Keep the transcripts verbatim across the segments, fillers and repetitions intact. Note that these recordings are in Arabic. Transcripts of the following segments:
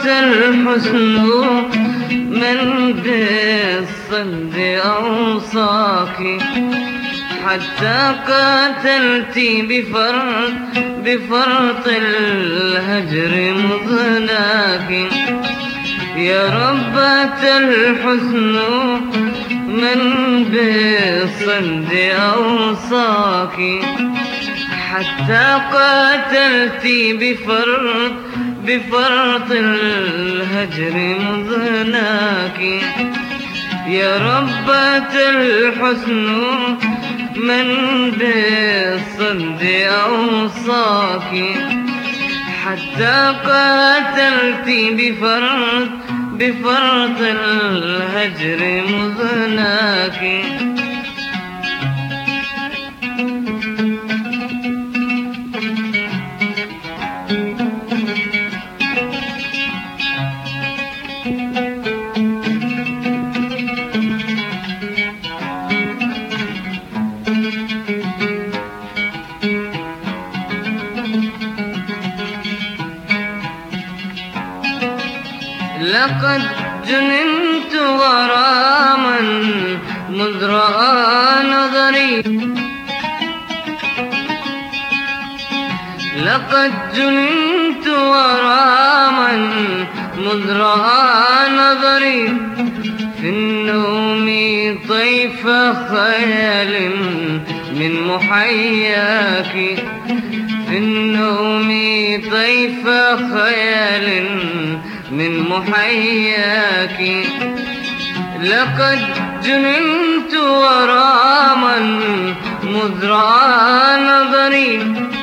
ضاقت الحسن من بالصد أوصاك، حتى قاتلت بفرط بفرط الهجر مضناك. يا ربة الحسن من بالصد أوصاك، حتى قاتلت بفرط بفرط الهجر مضناك. يا ربة الحسن من بالصد أوصاك، حتى قاتلت بفرط بفرط الهجر مضناك. لقد جننت غراما مذ رأى نظري، لقد جننت غراما مذ رأى نظري. في النوم طيف خيال من محياك، في النوم طيف خيال من محياك. لقد جننت غراما مذ رأى نظري،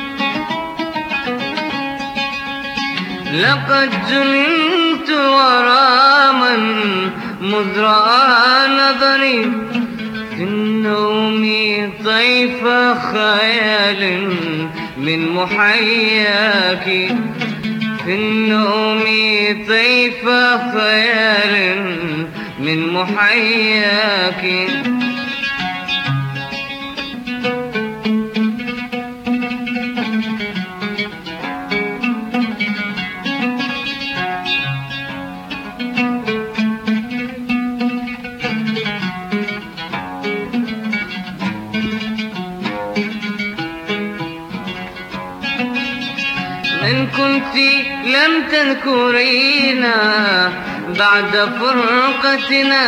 لقد جننت غراما مذ رأى نظري. في النوم طيف خيال من محياك، في النوم طيف خيال من محياك. إن كنت لم تذكرينا بعد فرقتنا،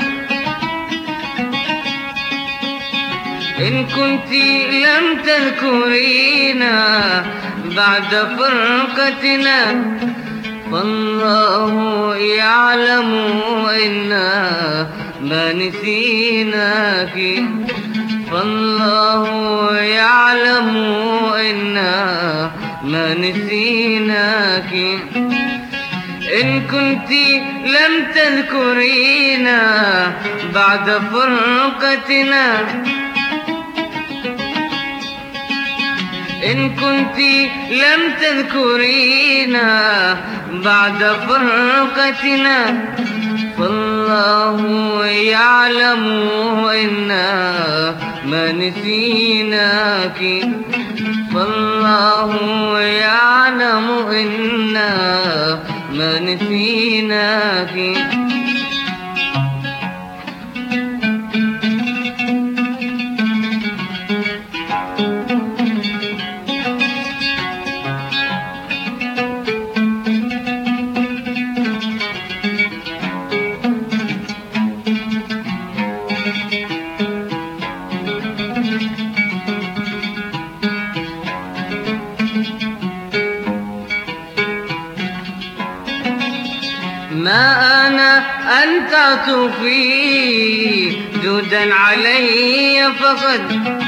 إن كنت لم تذكرينا بعد فرقتنا، فالله يعلم إنا ما نسيناك، فالله يعلم إنا ما نسيناك. إن كنت لم تذكرينا بعد فرقتنا، إن كنت لم تذكرينا بعد فرقتنا، فالله يعلم إنا ما نسيناك، فالله يعلم إنا ما نسيناك. ما أنا أن تعطفي جودا علي فقد،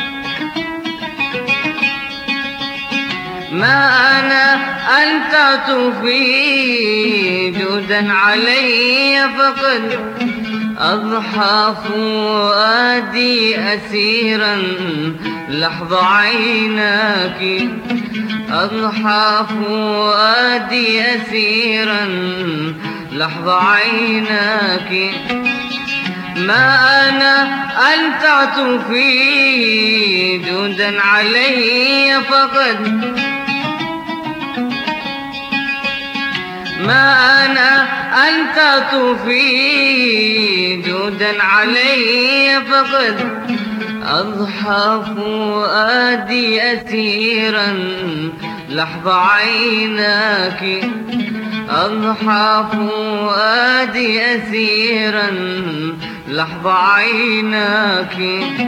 ما أنا أن تعطفي جودا علي فقد. أضحى فؤادي أسيرا لحظ عيناك، أضحى فؤادي أسيرا لحظ عيناك. ما أنا أن تعطفي جودا علي فقد، ما أنا أن تطوفي جودا علي فقد أضحى فؤادي أسيرا لحظة عيناك، أضحى فؤادي أسيرا لحظة عيناك.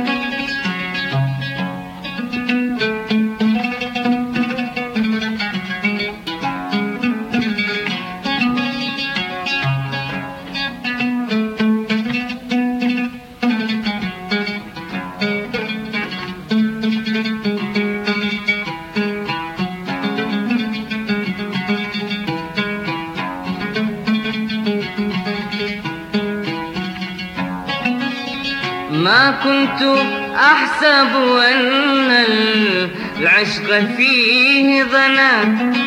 ما كنت أحسب أن العشق فيه ضنا،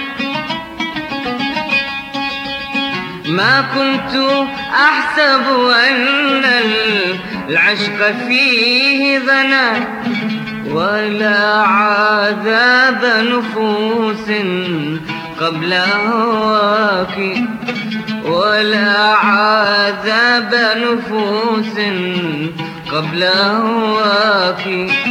ما كنت أحسب أن العشق فيه ضنا، ولا عذاب نفوس قبل هواك، ولا عذاب نفوس قبل هواك.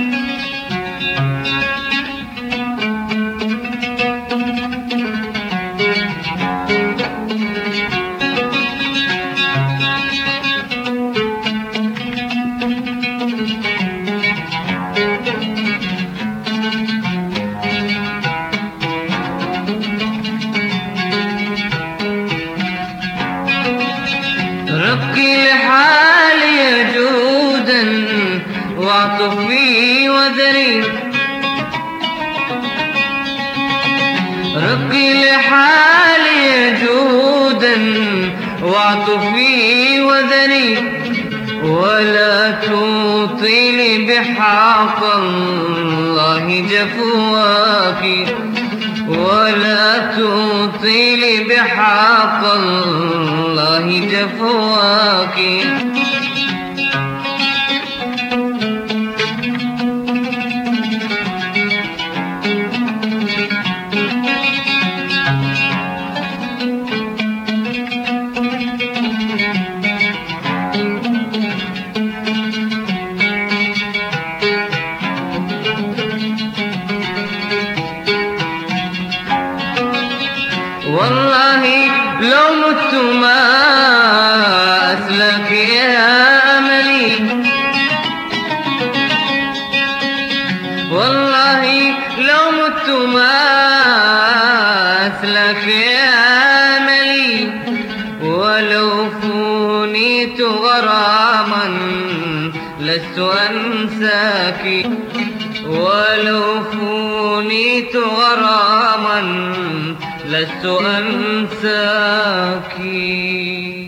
رقي لحالي جودا واعطفي وذري، رقي لحالي جودا واعطفي وذري، ولا تطيلي بحق الله جفواك، ولا تطيلي بحق الله جفواك. والله لو مت ما أسلك يا أملي، والله لو مت ما أسلك يا أملي، ولو فنيت غراما لست أنساك، ولو فنيت غراما لست أنساك.